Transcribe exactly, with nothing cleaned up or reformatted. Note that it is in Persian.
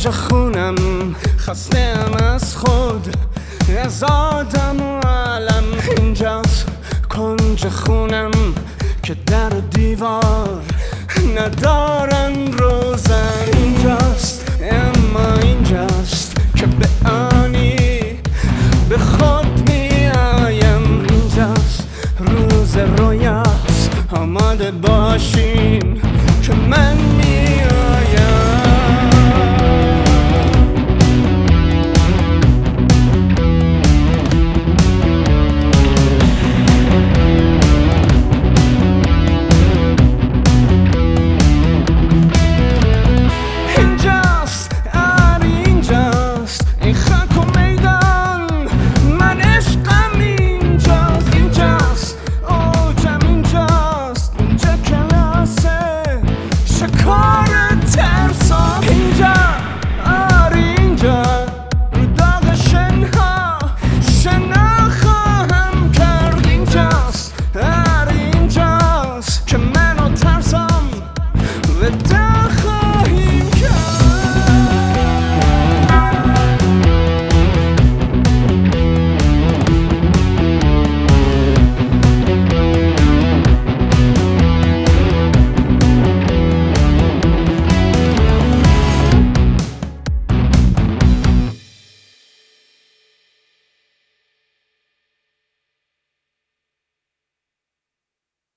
کنج خونم خستم از خود، از آدم و علم. اینجاست کنج خونم که در و دیوار ندارن روزن. اینجاست اما اینجاست که به آنی به خود می آیم. اینجاست روز رویاست، آماده باشین که من می